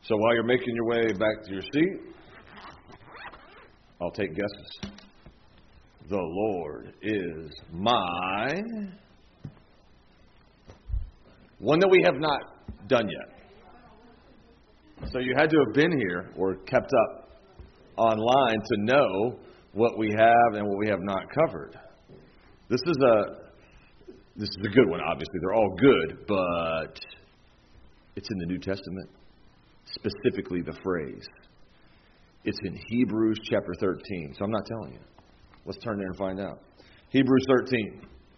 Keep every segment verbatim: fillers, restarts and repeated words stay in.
So while you're making your way back to your seat, I'll take guesses. The Lord is my... One that we have not done yet. So you had to have been here or kept up online to know what we have and what we have not covered. This is a this is a good one, obviously. They're all good, but it's in the New Testament. Specifically the phrase. It's in Hebrews chapter thirteen. So I'm not telling you. Let's turn there and find out. Hebrews thirteen.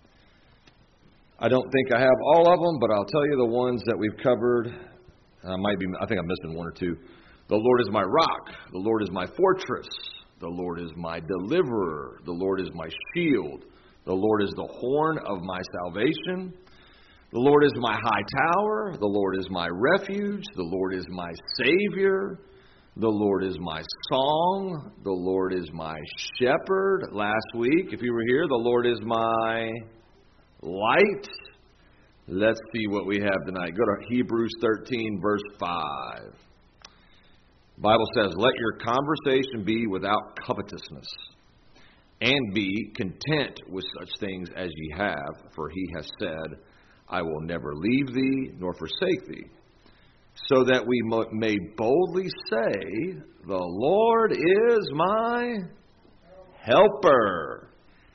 I don't think I have all of them, but I'll tell you the ones that we've covered. I might be. I think I'm missing one or two. The Lord is my rock. The Lord is my fortress. The Lord is my deliverer. The Lord is my shield. The Lord is the horn of my salvation. The Lord is my high tower. The Lord is my refuge. The Lord is my Savior. The Lord is my song. The Lord is my shepherd. Last week, if you were here, the Lord is my light. Let's see what we have tonight. Go to Hebrews thirteen, verse five. The Bible says, "Let your conversation be without covetousness, and be content with such things as ye have, for he has said, I will never leave thee nor forsake thee, so that we may boldly say, the Lord is my helper,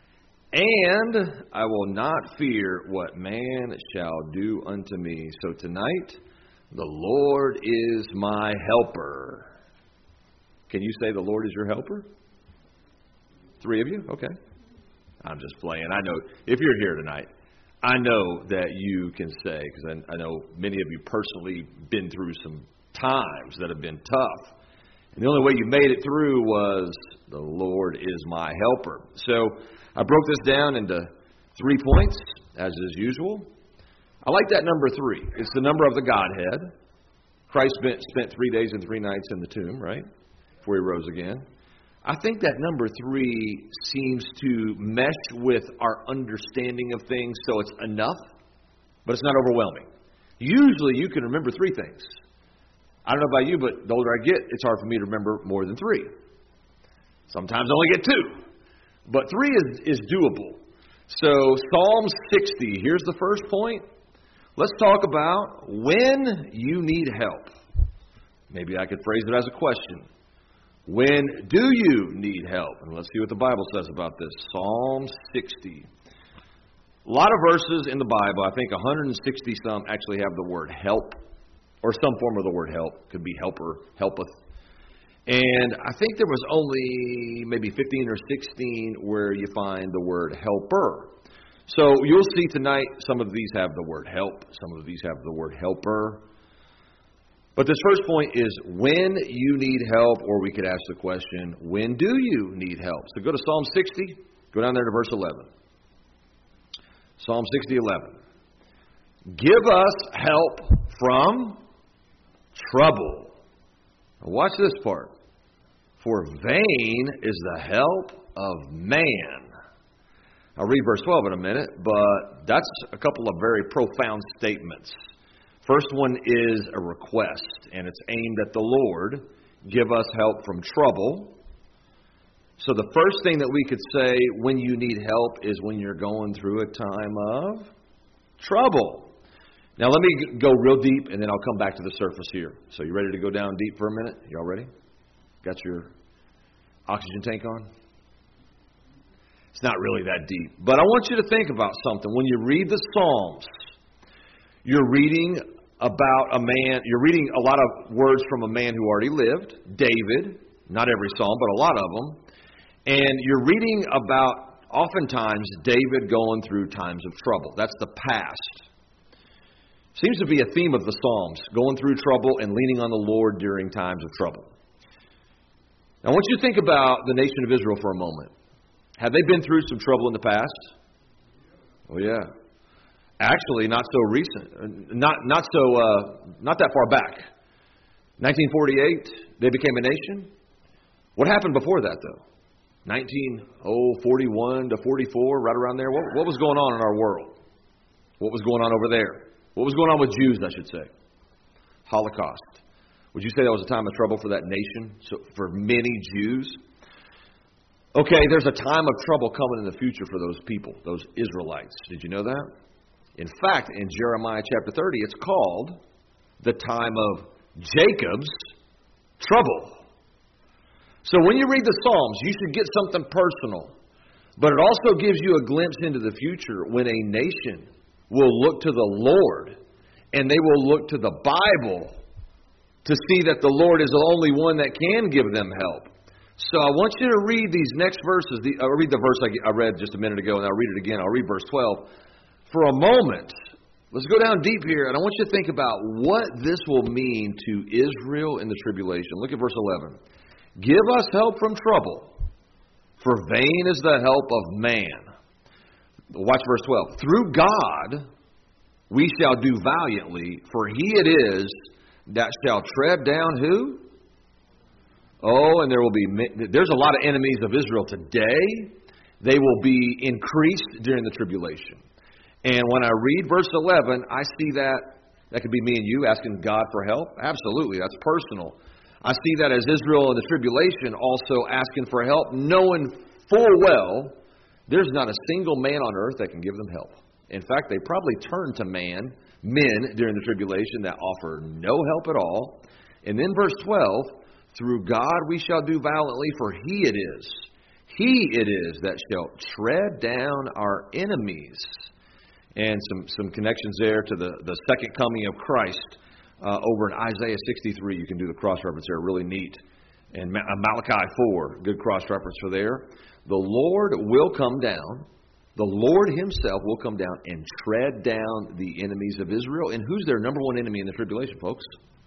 and I will not fear what man shall do unto me." So tonight, the Lord is my helper. Can you say the Lord is your helper? Three of you? Okay. I'm just playing. I know if you're here tonight, I know that you can say, because I, I know many of you personally been through some times that have been tough. And the only way you made it through was the Lord is my helper. So I broke this down into three points, as is usual. I like that number three. It's the number of the Godhead. Christ spent, spent three days and three nights in the tomb, right? Before he rose again. I think that number three seems to mesh with our understanding of things, so it's enough, but it's not overwhelming. Usually you can remember three things. I don't know about you, but the older I get, it's hard for me to remember more than three. Sometimes I only get two. But three is, is doable. So Psalm sixty, here's the first point. Let's talk about when you need help. Maybe I could phrase it as a question. When do you need help? And let's see what the Bible says about this. Psalm sixty. A lot of verses in the Bible, I think one hundred sixty some actually have the word help, or some form of the word help. Could be helper, helpeth. And I think there was only maybe fifteen or sixteen where you find the word helper. So you'll see tonight some of these have the word help, some of these have the word helper. But this first point is when you need help, or we could ask the question, when do you need help? So go to Psalm sixty, go down there to verse eleven. Psalm sixty, eleven. Give us help from trouble. Now watch this part. For vain is the help of man. I'll read verse twelve in a minute, but that's a couple of very profound statements. First one is a request, and it's aimed at the Lord. Give us help from trouble. So the first thing that we could say when you need help is when you're going through a time of trouble. Now let me go real deep, and then I'll come back to the surface here. So you ready to go down deep for a minute? Y'all ready? Got your oxygen tank on? It's not really that deep. But I want you to think about something. When you read the Psalms, you're reading about a man, you're reading a lot of words from a man who already lived, David, not every psalm, but a lot of them. And you're reading about, oftentimes, David going through times of trouble. That's the past. Seems to be a theme of the Psalms, going through trouble and leaning on the Lord during times of trouble. Now, I want you to think about the nation of Israel for a moment. Have they been through some trouble in the past? Oh, yeah. Actually, not so recent, not not so uh, not that far back. nineteen forty-eight, they became a nation. What happened before that, though? nineteen forty-one to forty-four, right around there. What, what was going on in our world? What was going on over there? What was going on with Jews, I should say? Holocaust. Would you say that was a time of trouble for that nation, so for many Jews? Okay, there's a time of trouble coming in the future for those people, those Israelites. Did you know that? In fact, in Jeremiah chapter thirty, it's called the time of Jacob's trouble. So when you read the Psalms, you should get something personal. But it also gives you a glimpse into the future when a nation will look to the Lord and they will look to the Bible to see that the Lord is the only one that can give them help. So I want you to read these next verses. The, I'll read the verse I read just a minute ago, and I'll read it again. I'll read verse twelve. For a moment, let's go down deep here, and I want you to think about what this will mean to Israel in the tribulation. Look at verse eleven. Give us help from trouble, for vain is the help of man. Watch verse twelve. Through God we shall do valiantly, for he it is that shall tread down who? Oh, and there will be, there's a lot of enemies of Israel today. They will be increased during the tribulation. And when I read verse eleven, I see that, that could be me and you asking God for help. Absolutely, that's personal. I see that as Israel in the tribulation also asking for help, knowing full well there's not a single man on earth that can give them help. In fact, they probably turn to man, men during the tribulation that offer no help at all. And then verse twelve, through God we shall do valiantly, for he it is. He it is that shall tread down our enemies. And some, some connections there to the, the second coming of Christ uh, over in Isaiah sixty-three. You can do the cross-reference there, really neat. And Malachi four, good cross-reference for there. The Lord will come down. The Lord himself will come down and tread down the enemies of Israel. And who's their number one enemy in the tribulation, folks?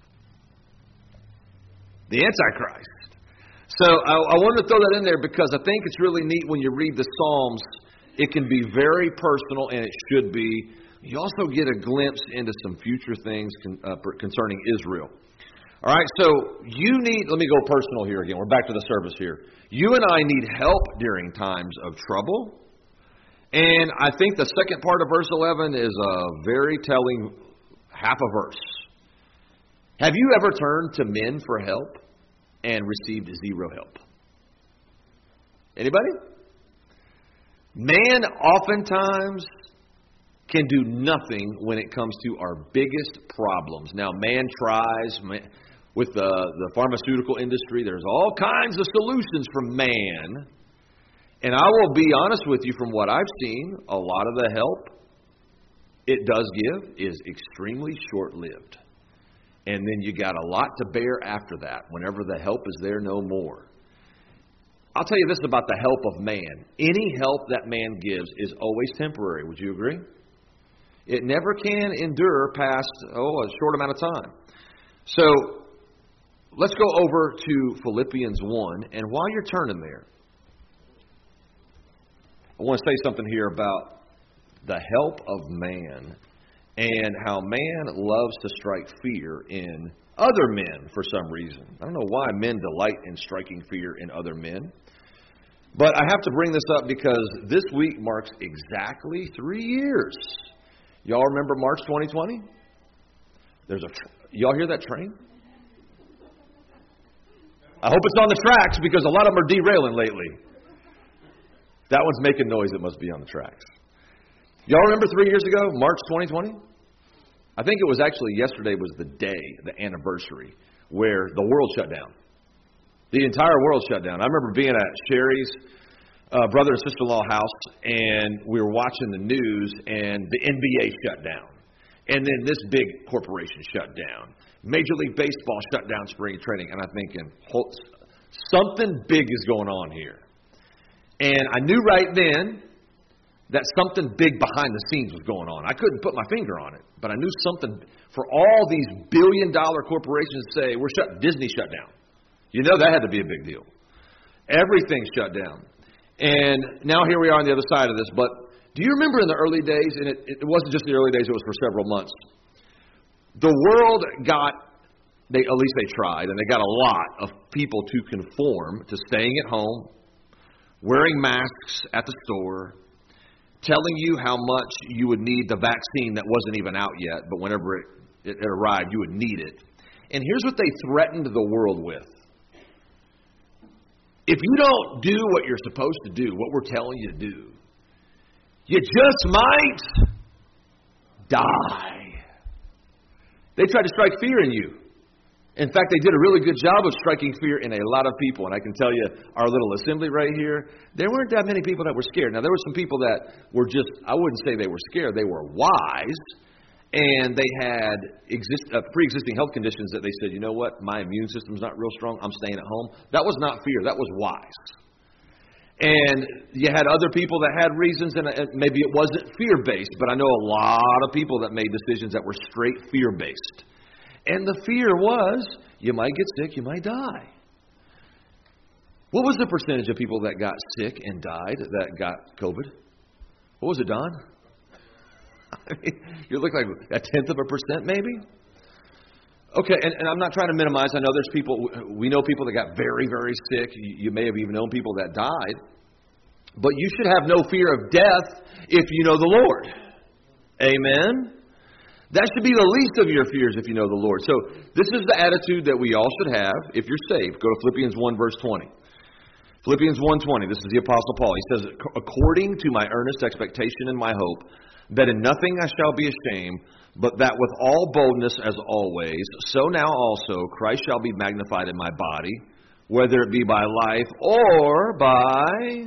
The Antichrist. So I, I wanted to throw that in there because I think it's really neat when you read the Psalms. It can be very personal, and it should be. You also get a glimpse into some future things con, uh, concerning Israel. All right, so you need, let me go personal here again. We're back to the service here. You and I need help during times of trouble. And I think the second part of verse eleven is a very telling half a verse. Have you ever turned to men for help and received zero help? Anybody? Man oftentimes can do nothing when it comes to our biggest problems. Now, man tries man, with the, the pharmaceutical industry. There's all kinds of solutions from man. And I will be honest with you, from what I've seen, a lot of the help it does give is extremely short-lived. And then you got a lot to bear after that, whenever the help is there no more. I'll tell you this about the help of man. Any help that man gives is always temporary. Would you agree? It never can endure past, oh, a short amount of time. So let's go over to Philippians one. And while you're turning there, I want to say something here about the help of man and how man loves to strike fear in other men for some reason. I don't know why men delight in striking fear in other men. But I have to bring this up because this week marks exactly three years. Y'all remember March twenty twenty? There's a tr- y'all hear that train? I hope it's on the tracks because a lot of them are derailing lately. That one's making noise. It must be on the tracks. Y'all remember three years ago, March twenty twenty? I think it was actually yesterday was the day, the anniversary, where the world shut down. The entire world shut down. I remember being at Sherry's uh, brother and sister-in-law house, and we were watching the news, and the N B A shut down. And then this big corporation shut down. Major League Baseball shut down spring training. And I'm thinking, something big is going on here. And I knew right then that something big behind the scenes was going on. I couldn't put my finger on it, but I knew something. For all these billion-dollar corporations to say, we're shut, Disney shut down. You know that had to be a big deal. Everything shut down. And now here we are on the other side of this. But do you remember in the early days, and it, it wasn't just the early days, it was for several months, the world got, they at least they tried, and they got a lot of people to conform to staying at home, wearing masks at the store, telling you how much you would need the vaccine that wasn't even out yet, but whenever it, it, it arrived, you would need it. And here's what they threatened the world with. If you don't do what you're supposed to do, what we're telling you to do, you just might die. They tried to strike fear in you. In fact, they did a really good job of striking fear in a lot of people. And I can tell you, our little assembly right here, there weren't that many people that were scared. Now, there were some people that were just, I wouldn't say they were scared. They were wise. And they had exist, uh, pre-existing health conditions that they said, you know what, my immune system's not real strong. I'm staying at home. That was not fear. That was wise. And you had other people that had reasons, and maybe it wasn't fear-based. But I know a lot of people that made decisions that were straight fear-based. And the fear was, you might get sick, you might die. What was the percentage of people that got sick and died that got COVID? What was it, Don? I mean, you look like a tenth of a percent, maybe? Okay, and, and I'm not trying to minimize. I know there's people, we know people that got very, very sick. You, you may have even known people that died. But you should have no fear of death if you know the Lord. Amen? That should be the least of your fears if you know the Lord. So this is the attitude that we all should have if you're saved. Go to Philippians one, verse twenty. Philippians one twenty, this is the Apostle Paul. He says, according to my earnest expectation and my hope, that in nothing I shall be ashamed, but that with all boldness as always, so now also Christ shall be magnified in my body, whether it be by life or by...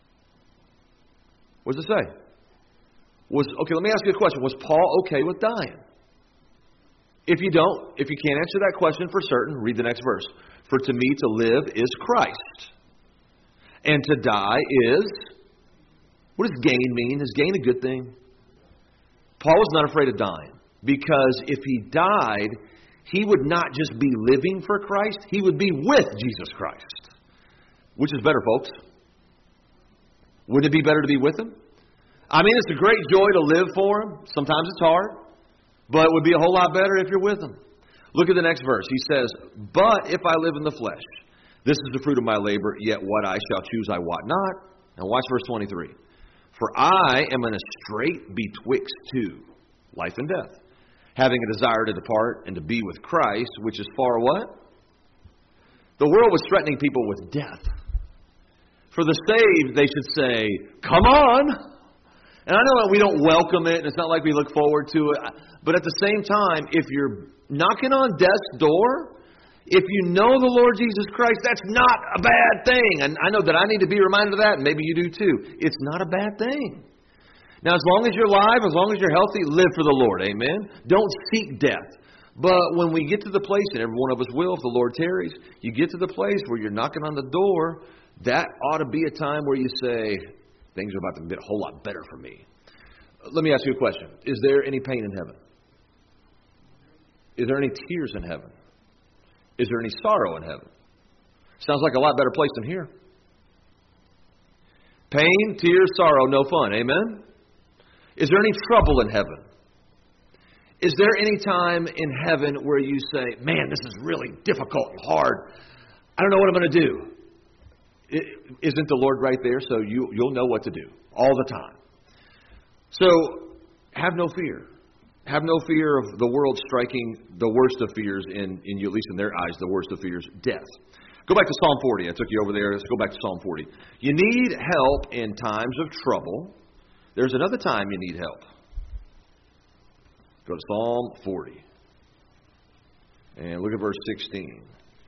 What does it say? Was, okay, let me ask you a question. Was Paul okay with dying? If you don't, if you can't answer that question for certain, read the next verse. For to me to live is Christ, and to die is... What does gain mean? Is gain a good thing? Paul was not afraid of dying, because if he died, he would not just be living for Christ, he would be with Jesus Christ. Which is better, folks? Wouldn't it be better to be with him? I mean, it's a great joy to live for him. Sometimes it's hard, but it would be a whole lot better if you're with him. Look at the next verse. He says, but if I live in the flesh, this is the fruit of my labor, yet what I shall choose I wot not. Now watch verse twenty-three. For I am in a strait betwixt two, life and death, having a desire to depart and to be with Christ, which is far what? The world was threatening people with death. For the saved, they should say, come on! And I know that we don't welcome it, and it's not like we look forward to it. But at the same time, if you're knocking on death's door, if you know the Lord Jesus Christ, that's not a bad thing. And I know that I need to be reminded of that, and maybe you do too. It's not a bad thing. Now, as long as you're alive, as long as you're healthy, live for the Lord. Amen? Don't seek death. But when we get to the place, and every one of us will if the Lord tarries, you get to the place where you're knocking on the door, that ought to be a time where you say, things are about to get a whole lot better for me. Let me ask you a question. Is there any pain in heaven? Is there any tears in heaven? Is there any sorrow in heaven? Sounds like a lot better place than here. Pain, tears, sorrow, no fun. Amen? Is there any trouble in heaven? Is there any time in heaven where you say, man, this is really difficult and hard. I don't know what I'm going to do. It, isn't the Lord right there? So you, you'll know what to do all the time. So have no fear. Have no fear of the world striking the worst of fears, in, in you, at least in their eyes, the worst of fears, death. Go back to Psalm forty. I took you over there. Let's go back to Psalm forty. You need help in times of trouble. There's another time you need help. Go to Psalm forty. And look at verse sixteen.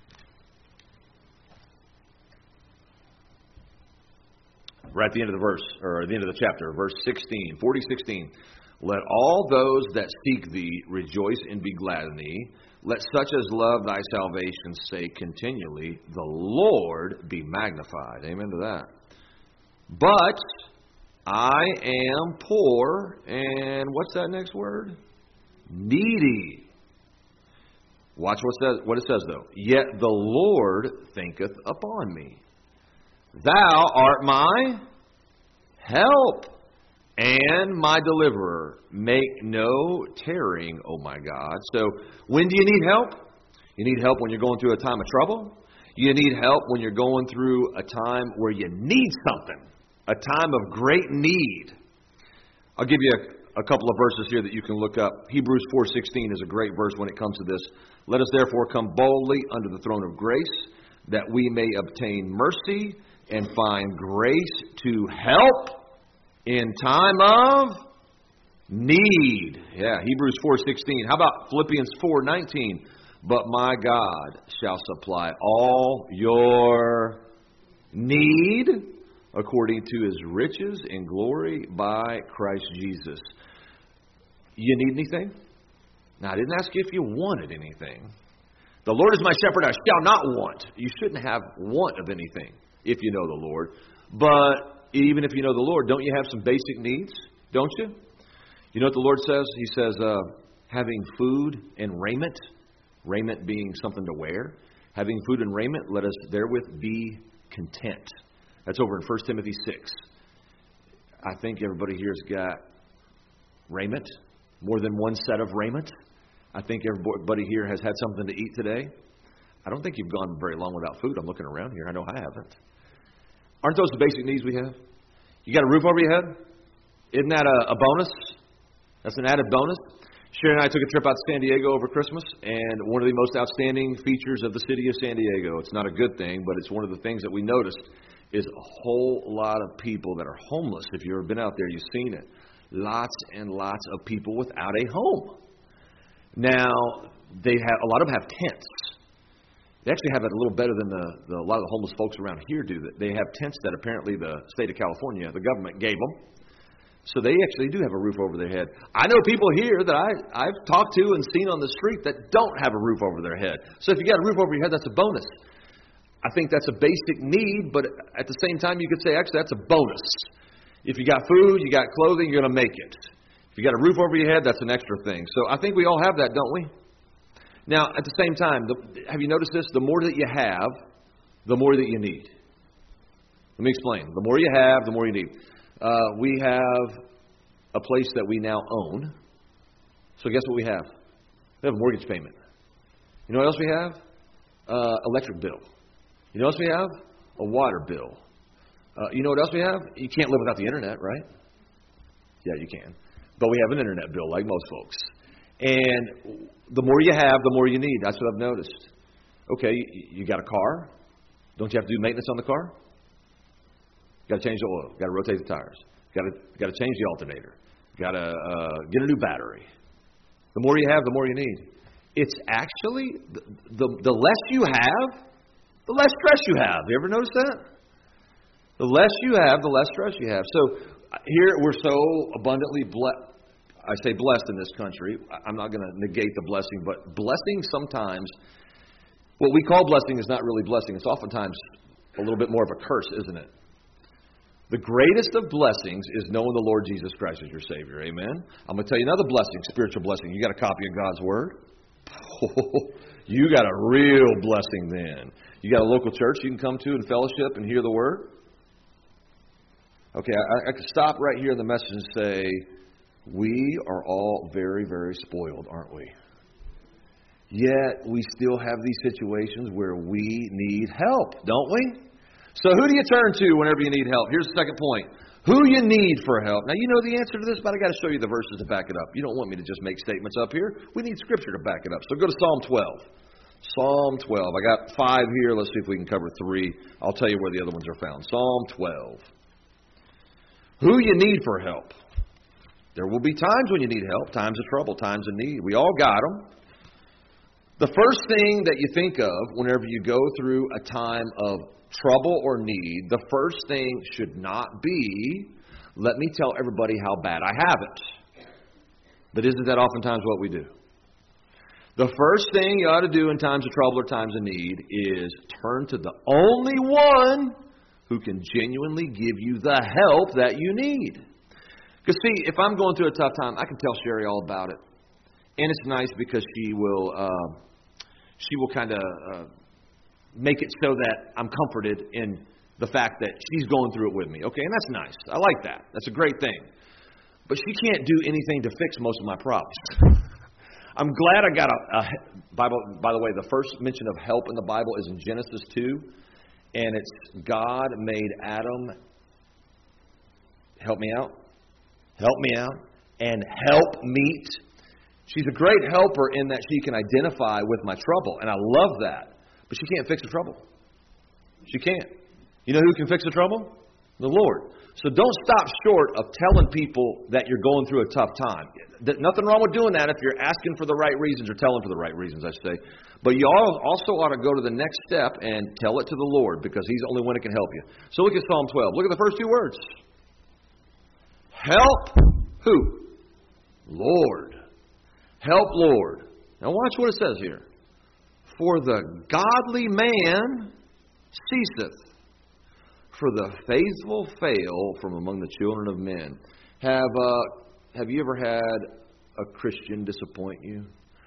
Right at the end of the verse, or at the end of the chapter, verse sixteen, forty, sixteen. Let all those that seek thee rejoice and be glad in thee. Let such as love thy salvation say continually, the Lord be magnified. Amen to that. But I am poor, and what's that next word? Needy. Watch what it says, what it says though. Yet the Lord thinketh upon me. Thou art my help and my deliverer. Make no tarrying, O my God. So when do you need help? You need help when you're going through a time of trouble. You need help when you're going through a time where you need something. A time of great need. I'll give you a, a couple of verses here that you can look up. Hebrews four sixteen is a great verse when it comes to this. Let us therefore come boldly under the throne of grace, that we may obtain mercy and find grace to help in time of need. Yeah, Hebrews four sixteen. How about Philippians four nineteen? But my God shall supply all your need according to his riches and glory by Christ Jesus. You need anything? Now, I didn't ask you if you wanted anything. The Lord is my shepherd, I shall not want. You shouldn't have want of anything if you know the Lord. But even if you know the Lord, don't you have some basic needs? Don't you? You know what the Lord says? He says, uh, having food and raiment, raiment being something to wear. Having food and raiment, let us therewith be content. That's over in First Timothy six. I think everybody here has got raiment, more than one set of raiment. I think everybody here has had something to eat today. I don't think you've gone very long without food. I'm looking around here. I know I haven't. Aren't those the basic needs we have? You got a roof over your head? Isn't that a, a bonus? That's an added bonus. Sherry and I took a trip out to San Diego over Christmas, and one of the most outstanding features of the city of San Diego, it's not a good thing, but it's one of the things that we noticed, is a whole lot of people that are homeless. If you've ever been out there, you've seen it. Lots and lots of people without a home. Now, they have a lot of them have tents. They actually have it a little better than the, the a lot of the homeless folks around here do. They have tents that apparently the state of California, the government, gave them. So they actually do have a roof over their head. I know people here that I, I've talked to and seen on the street that don't have a roof over their head. So if you got a roof over your head, that's a bonus. I think that's a basic need, but at the same time, you could say, actually, that's a bonus. If you got food, you got clothing, you're going to make it. If you got a roof over your head, that's an extra thing. So I think we all have that, don't we? Now, at the same time, the, have you noticed this? The more that you have, the more that you need. Let me explain. The more you have, the more you need. Uh, we have a place that we now own. So guess what we have? We have a mortgage payment. You know what else we have? Uh, electric bill. You know what else we have? A water bill. Uh, you know what else we have? You can't live without the internet, right? Yeah, you can. But we have an internet bill like most folks. And the more you have, the more you need. That's what I've noticed. Okay, you got a car. Don't you have to do maintenance on the car? Got to change the oil. Got to rotate the tires. Got to got to change the alternator. Got to uh, get a new battery. The more you have, the more you need. It's actually the, the the less you have, the less stress you have. You ever notice that? The less you have, the less stress you have. So here we're so abundantly blessed. I say blessed in this country. I'm not going to negate the blessing, but blessing sometimes, what we call blessing is not really blessing. It's oftentimes a little bit more of a curse, isn't it? The greatest of blessings is knowing the Lord Jesus Christ as your Savior. Amen? I'm going to tell you another blessing, spiritual blessing. You got a copy of God's Word? You got a real blessing then. You got a local church you can come to and fellowship and hear the Word? Okay, I, I could stop right here in the message and say, we are all very, very spoiled, aren't we? Yet we still have these situations where we need help, don't we? So who do you turn to whenever you need help? Here's the second point. Who you need for help. Now, you know the answer to this, but I got to show you the verses to back it up. You don't want me to just make statements up here. We need Scripture to back it up. So go to Psalm twelve. Psalm twelve. I got five here. Let's see if we can cover three. I'll tell you where the other ones are found. Psalm twelve. Who you need for help. There will be times when you need help, times of trouble, times of need. We all got them. The first thing that you think of whenever you go through a time of trouble or need, the first thing should not be, let me tell everybody how bad I have it. But isn't that oftentimes what we do? The first thing you ought to do in times of trouble or times of need is turn to the only one who can genuinely give you the help that you need. Because, see, if I'm going through a tough time, I can tell Sherry all about it. And it's nice because she will uh, she will kind of uh, make it so that I'm comforted in the fact that she's going through it with me. Okay, and that's nice. I like that. That's a great thing. But she can't do anything to fix most of my problems. I'm glad I got a, a Bible. By the way, the first mention of help in the Bible is in Genesis two. And it's God made Adam, help me out, help me out, and help meet. She's a great helper in that she can identify with my trouble, and I love that. But she can't fix the trouble. She can't. You know who can fix the trouble? The Lord. So don't stop short of telling people that you're going through a tough time. Nothing wrong with doing that if you're asking for the right reasons or telling for the right reasons, I say. But you also ought to go to the next step and tell it to the Lord, because He's the only one that can help you. So look at Psalm twelve. Look at the first two words. Help who? Lord. Help, Lord. Now watch what it says here. For the godly man ceaseth, for the faithful fail from among the children of men. Have uh, have you ever had a Christian disappoint you?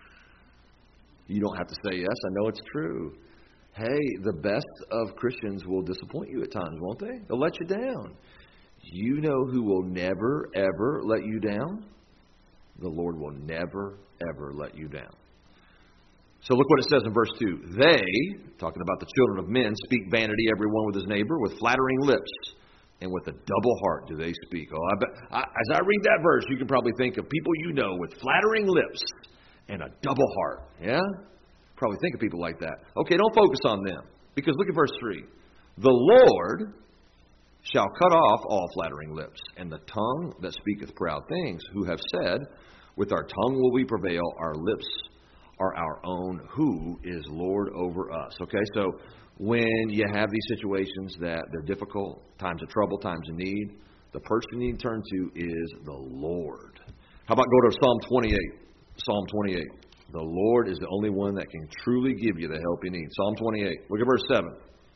You don't have to say yes. I know it's true. Hey, the best of Christians will disappoint you at times, won't they? They'll let you down. You know who will never, ever let you down? The Lord will never, ever let you down. So look what it says in verse two. They, talking about the children of men, speak vanity every one with his neighbor, with flattering lips, and with a double heart do they speak. Oh, I bet, I, as I read that verse, you can probably think of people you know with flattering lips and a double heart. Yeah? Probably think of people like that. Okay, don't focus on them. Because look at verse three. The Lord shall cut off all flattering lips, and the tongue that speaketh proud things, who have said, with our tongue will we prevail, our lips are our own. Who is Lord over us? Okay, so when you have these situations that they're difficult, times of trouble, times of need, the person you need to turn to is the Lord. How about go to Psalm twenty-eight? Psalm twenty-eight. The Lord is the only one that can truly give you the help you need. Psalm twenty-eight. Look at verse seven.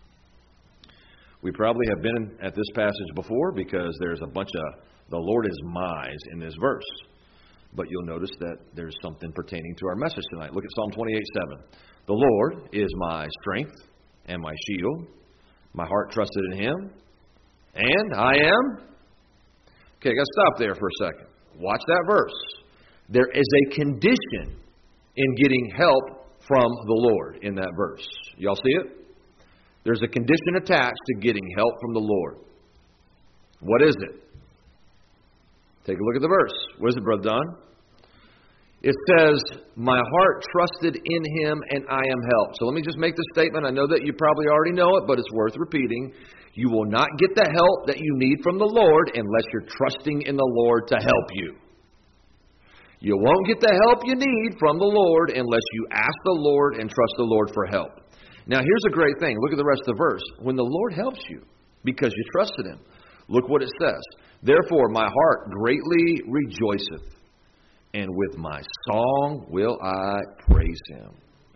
We probably have been at this passage before because there's a bunch of the Lord is my's in this verse. But you'll notice that there's something pertaining to our message tonight. Look at Psalm twenty-eight seven. The Lord is my strength and my shield. My heart trusted in Him. And I am... Okay, I got to stop there for a second. Watch that verse. There is a condition in getting help from the Lord in that verse. Y'all see it? There's a condition attached to getting help from the Lord. What is it? Take a look at the verse. What is it, Brother Don? It says, my heart trusted in Him and I am helped. So let me just make this statement. I know that you probably already know it, but it's worth repeating. You will not get the help that you need from the Lord unless you're trusting in the Lord to help you. You won't get the help you need from the Lord unless you ask the Lord and trust the Lord for help. Now, here's a great thing. Look at the rest of the verse. When the Lord helps you because you trusted Him, look what it says. Therefore, my heart greatly rejoiceth, and with my song will I praise Him.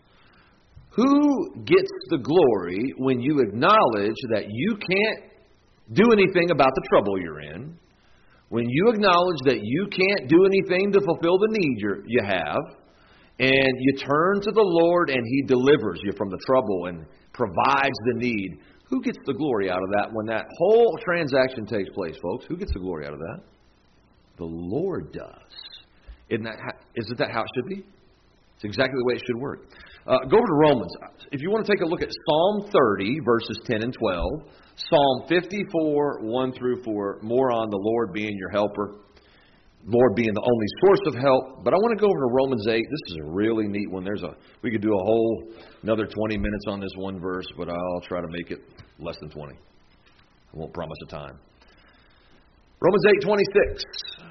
Who gets the glory when you acknowledge that you can't do anything about the trouble you're in? When you acknowledge that you can't do anything to fulfill the need you're, you have, and you turn to the Lord and He delivers you from the trouble and provides the need, who gets the glory out of that when that whole transaction takes place, folks? Who gets the glory out of that? The Lord does. Isn't that how, isn't that how it should be? It's exactly the way it should work. Uh, go over to Romans. If you want to take a look at Psalm thirty, verses ten and twelve, Psalm fifty-four, one through four, more on the Lord being your helper, Lord being the only source of help. But I want to go over to Romans eight. This is a really neat one. There's a we could do a whole another twenty minutes on this one verse, but I'll try to make it less than twenty. I won't promise a time. Romans eight twenty-six.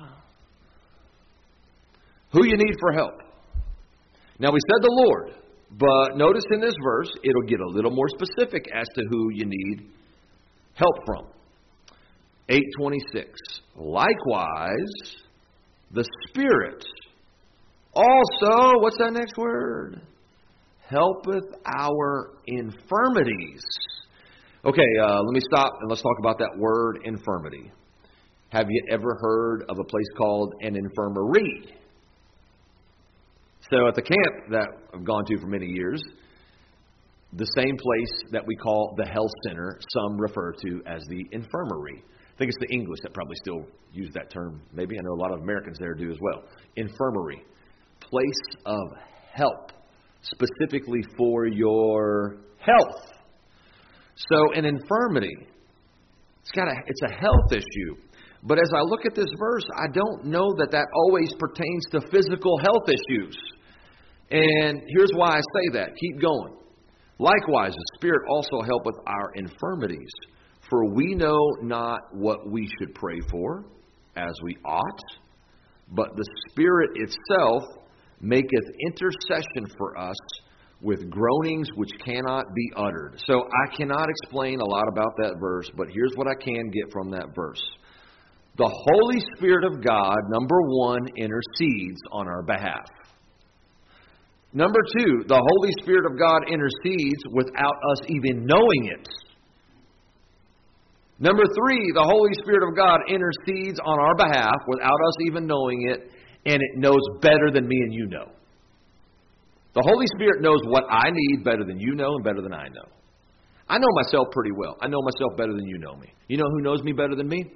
Who you need for help. Now we said the Lord, but notice in this verse it'll get a little more specific as to who you need help from. eight twenty-six. Likewise, the Spirit also, what's that next word? Helpeth our infirmities. Okay, uh, let me stop and let's talk about that word infirmity. Have you ever heard of a place called an infirmary? So at the camp that I've gone to for many years, the same place that we call the health center, some refer to as the infirmary. I think it's the English that probably still use that term. Maybe I know a lot of Americans there do as well. Infirmary, place of help, specifically for your health. So an infirmity, it's got a, it's a health issue. But as I look at this verse, I don't know that that always pertains to physical health issues. And here's why I say that. Keep going. Likewise, the Spirit also helpeth our infirmities. For we know not what we should pray for, as we ought, but the Spirit itself maketh intercession for us with groanings which cannot be uttered. So I cannot explain a lot about that verse, but here's what I can get from that verse. The Holy Spirit of God, number one, intercedes on our behalf. Number two, the Holy Spirit of God intercedes without us even knowing it. Number three, the Holy Spirit of God intercedes on our behalf without us even knowing it, and it knows better than me and you know. The Holy Spirit knows what I need better than you know and better than I know. I know myself pretty well. I know myself better than you know me. You know who knows me better than me?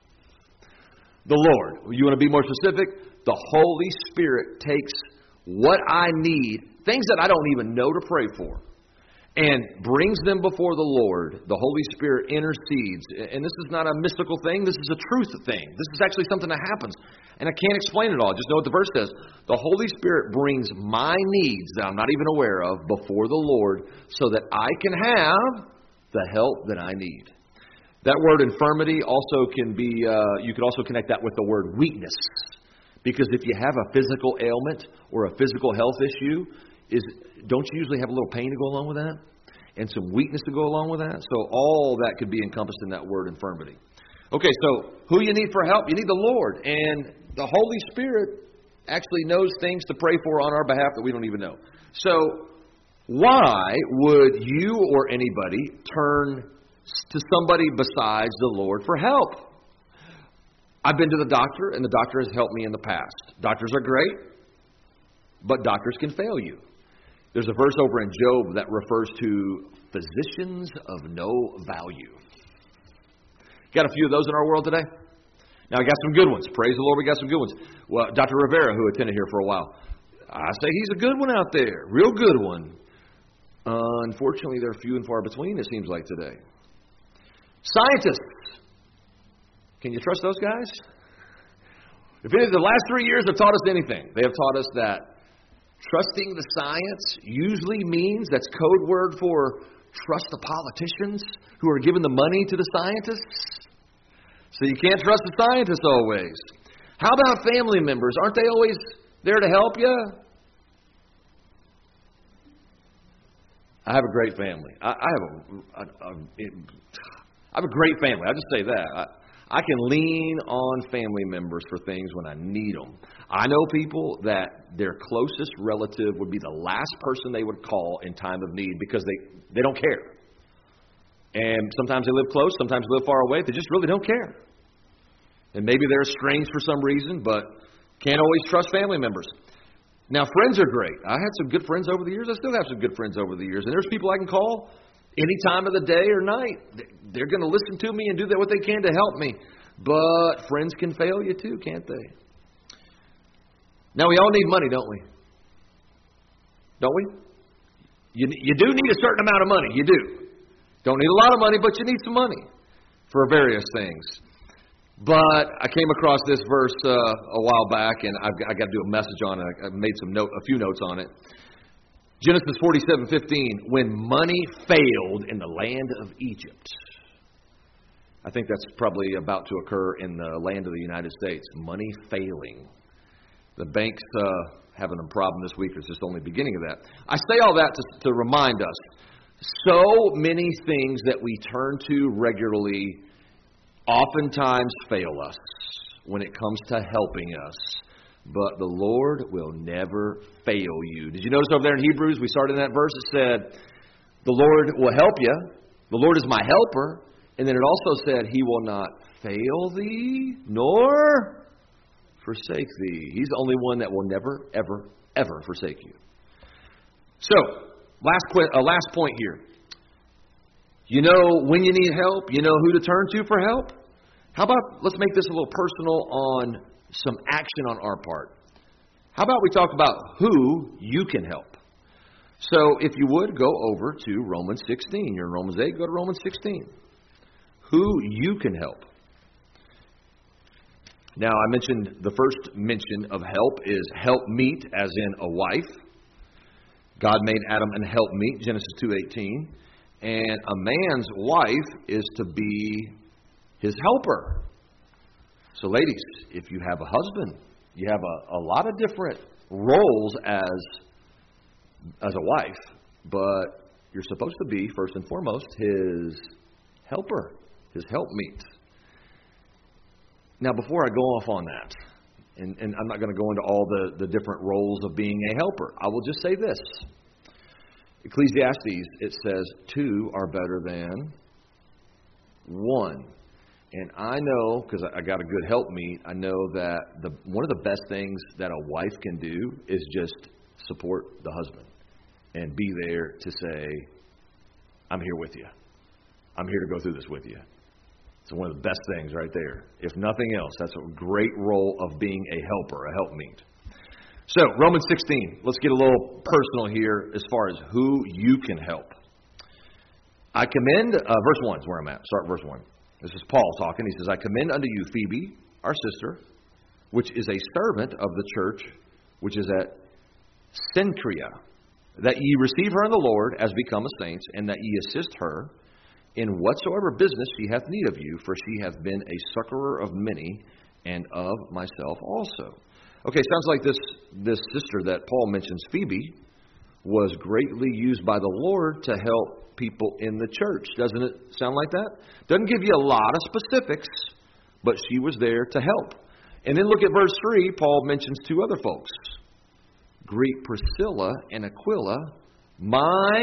The Lord. You want to be more specific? The Holy Spirit takes what I need, things that I don't even know to pray for, and brings them before the Lord. The Holy Spirit intercedes. And this is not a mystical thing. This is a truth thing. This is actually something that happens. And I can't explain it all. Just know what the verse says. The Holy Spirit brings my needs that I'm not even aware of before the Lord so that I can have the help that I need. That word infirmity also can be, uh, you could also connect that with the word weakness. Because if you have a physical ailment or a physical health issue, is don't you usually have a little pain to go along with that? And some weakness to go along with that? So all that could be encompassed in that word infirmity. Okay, so who you need for help? You need the Lord. And the Holy Spirit actually knows things to pray for on our behalf that we don't even know. So why would you or anybody turn to somebody besides the Lord for help? I've been to the doctor, and the doctor has helped me in the past. Doctors are great, but doctors can fail you. There's a verse over in Job that refers to physicians of no value. Got a few of those in our world today? Now, I got some good ones. Praise the Lord, we got some good ones. Well, Doctor Rivera, who attended here for a while, I say he's a good one out there. Real good one. Uh, unfortunately, they're few and far between, it seems like today. Scientists. Can you trust those guys? If any of the last three years have taught us anything, they have taught us that trusting the science usually means, that's code word for trust the politicians who are giving the money to the scientists. So you can't trust the scientists always. How about family members? Aren't they always there to help you? I have a great family. I, I have a, a, a, I have a great family. I'll just say that. I, I can lean on family members for things when I need them. I know people that their closest relative would be the last person they would call in time of need because they, they don't care. And sometimes they live close, sometimes they live far away. They just really don't care. And maybe they're estranged for some reason, but can't always trust family members. Now, friends are great. I had some good friends over the years. I still have some good friends over the years. And there's people I can call any time of the day or night. They're going to listen to me and do that what they can to help me. But friends can fail you too, can't they? Now, we all need money, don't we? Don't we? You, you do need a certain amount of money. You do. Don't need a lot of money, but you need some money for various things. But I came across this verse uh, a while back, and I've, I've got to do a message on it. I've made some note, a few notes on it. Genesis forty-seven fifteen, when money failed in the land of Egypt. I think that's probably about to occur in the land of the United States. Money failing. The banks uh, having a problem this week. It's just only the beginning of that. I say all that to, to remind us. So many things that we turn to regularly oftentimes fail us when it comes to helping us. But the Lord will never fail you. Did you notice over there in Hebrews, we started in that verse, it said, the Lord will help you. The Lord is my helper. And then it also said, He will not fail thee, nor forsake thee. He's the only one that will never, ever, ever forsake you. So, last, qu- uh, last point here. You know when you need help. You know who to turn to for help. How about, let's make this a little personal on some action on our part. How about we talk about who you can help? So if you would, go over to Romans sixteen. You're in Romans eight, go to Romans sixteen. Who you can help. Now, I mentioned the first mention of help is help meet, as in a wife. God made Adam an helpmeet, Genesis two eighteen. And a man's wife is to be his helper. So, ladies, if you have a husband, you have a, a lot of different roles as, as a wife. But you're supposed to be, first and foremost, his helper, his helpmeet. Now, before I go off on that, and, and I'm not going to go into all the, the different roles of being a helper, I will just say this. Ecclesiastes, it says, two are better than one. And I know, because I got a good helpmeet, I know that the one of the best things that a wife can do is just support the husband and be there to say, I'm here with you. I'm here to go through this with you. It's one of the best things right there. If nothing else, that's a great role of being a helper, a helpmeet. So, Romans sixteen. Let's get a little personal here as far as who you can help. I commend, uh, verse one is where I'm at. Start verse one. This is Paul talking. He says, I commend unto you Phoebe, our sister, which is a servant of the church, which is at Cenchrea, that ye receive her in the Lord as become a saint, and that ye assist her in whatsoever business she hath need of you, for she hath been a succorer of many, and of myself also. Okay, sounds like this, this sister that Paul mentions, Phoebe, was greatly used by the Lord to help people in the church. Doesn't it sound like that? Doesn't give you a lot of specifics, but she was there to help. And then look at verse three. Paul mentions two other folks. Greet Priscilla and Aquila, my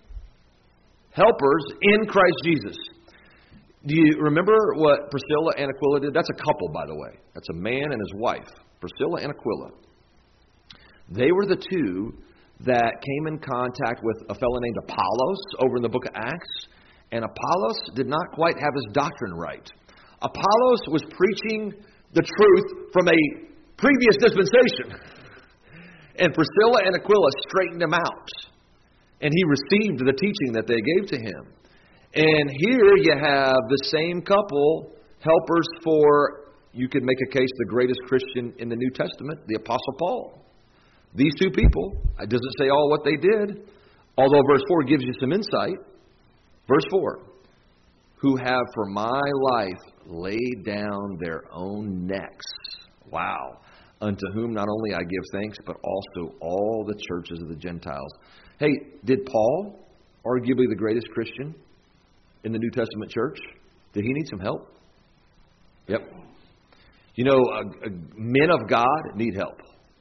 helpers in Christ Jesus. Do you remember what Priscilla and Aquila did? That's a couple, by the way. That's a man and his wife. Priscilla and Aquila. They were the two that came in contact with a fellow named Apollos over in the book of Acts. And Apollos did not quite have his doctrine right. Apollos was preaching the truth from a previous dispensation. And Priscilla and Aquila straightened him out. And he received the teaching that they gave to him. And here you have the same couple, helpers for, you could make a case, the greatest Christian in the New Testament, the Apostle Paul. These two people, it doesn't say all what they did, although verse four gives you some insight. Verse four, who have for my life laid down their own necks. Wow. Unto whom not only I give thanks, but also all the churches of the Gentiles. Hey, did Paul, arguably the greatest Christian in the New Testament church, did he need some help? Yep. You know, uh, uh, men of God need help.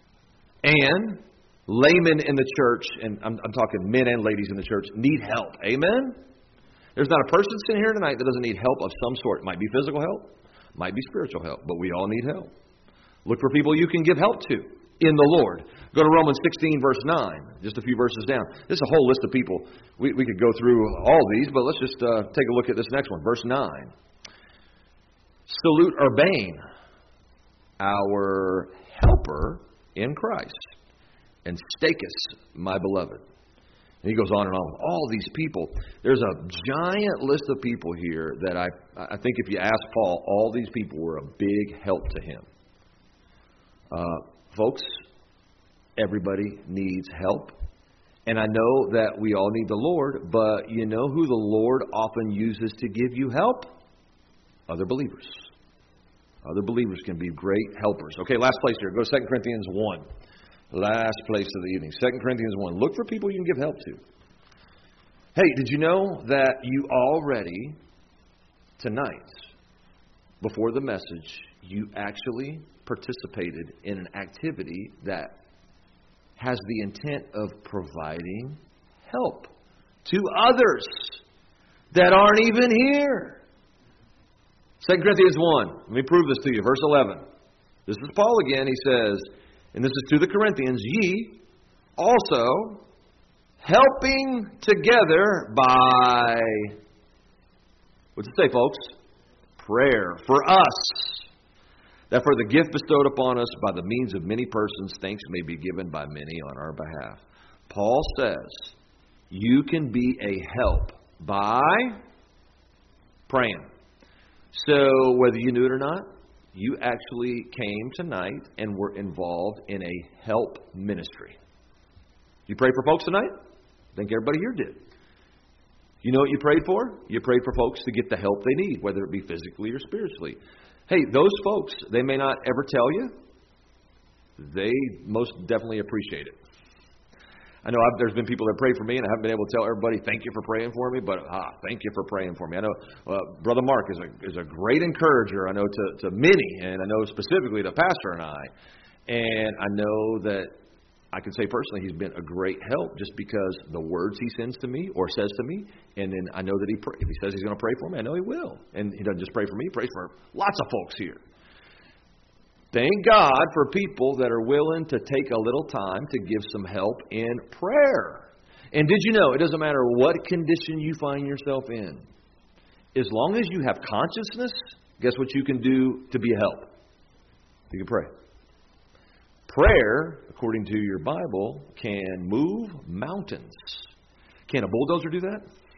And laymen in the church, and I'm, I'm talking men and ladies in the church, need help. Amen? There's not a person sitting here tonight that doesn't need help of some sort. It might be physical help, might be spiritual help, but we all need help. Look for people you can give help to in the Lord. Go to Romans sixteen, verse nine, just a few verses down. This is a whole list of people. We, we could go through all these, but let's just uh, take a look at this next one. Verse nine. Salute Urbane, our helper in Christ, and Stachys, my beloved. And he goes on and on with all these people. There's a giant list of people here that I, I think if you ask Paul, all these people were a big help to him. Uh, folks, everybody needs help. And I know that we all need the Lord, but you know who the Lord often uses to give you help? Other believers. Other believers can be great helpers. Okay, last place here. Go to Second Corinthians one. Last place of the evening. Second Corinthians one. Look for people you can give help to. Hey, did you know that you already, tonight, before the message, you actually participated in an activity that has the intent of providing help to others that aren't even here? Second Corinthians one. Let me prove this to you. Verse eleven. This is Paul again. He says, and this is to the Corinthians, ye also helping together by, what's it say, folks? Prayer for us, that for the gift bestowed upon us by the means of many persons, thanks may be given by many on our behalf. Paul says, you can be a help by praying. So whether you knew it or not, you actually came tonight and were involved in a help ministry. You prayed for folks tonight? I think everybody here did. You know what you prayed for? You prayed for folks to get the help they need, whether it be physically or spiritually. Hey, those folks, they may not ever tell you. They most definitely appreciate it. I know I've, there's been people that pray for me, and I haven't been able to tell everybody, thank you for praying for me, but ah, thank you for praying for me. I know uh, Brother Mark is a is a great encourager, I know, to, to many, and I know specifically to Pastor and I. And I know that I can say personally he's been a great help just because the words he sends to me or says to me, and then I know that he pray, if he says he's going to pray for me, I know he will. And he doesn't just pray for me, he prays for lots of folks here. Thank God for people that are willing to take a little time to give some help in prayer. And did you know, it doesn't matter what condition you find yourself in. As long as you have consciousness, guess what you can do to be a help? You can pray. Prayer, according to your Bible, can move mountains. Can a bulldozer do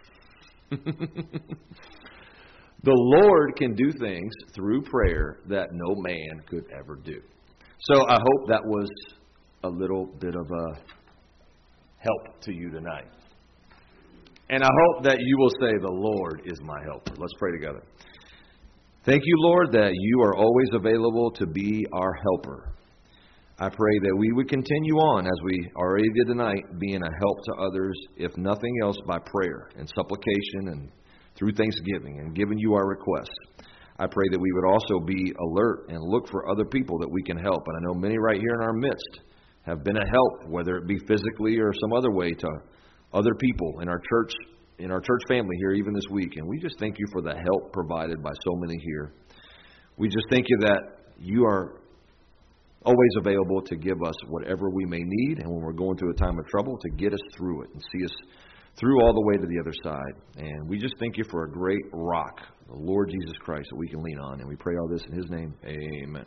that? The Lord can do things through prayer that no man could ever do. So I hope that was a little bit of a help to you tonight. And I hope that you will say, the Lord is my helper. Let's pray together. Thank you, Lord, that you are always available to be our helper. I pray that we would continue on, as we already did tonight, being a help to others, if nothing else, by prayer and supplication and through thanksgiving and giving you our requests. I pray that we would also be alert and look for other people that we can help. And I know many right here in our midst have been a help, whether it be physically or some other way, to other people in our church, in our church family here even this week. And we just thank you for the help provided by so many here. We just thank you that you are always available to give us whatever we may need, and when we're going through a time of trouble, to get us through it and see us through all the way to the other side. And we just thank you for a great rock, the Lord Jesus Christ, that we can lean on. And we pray all this in His name. Amen.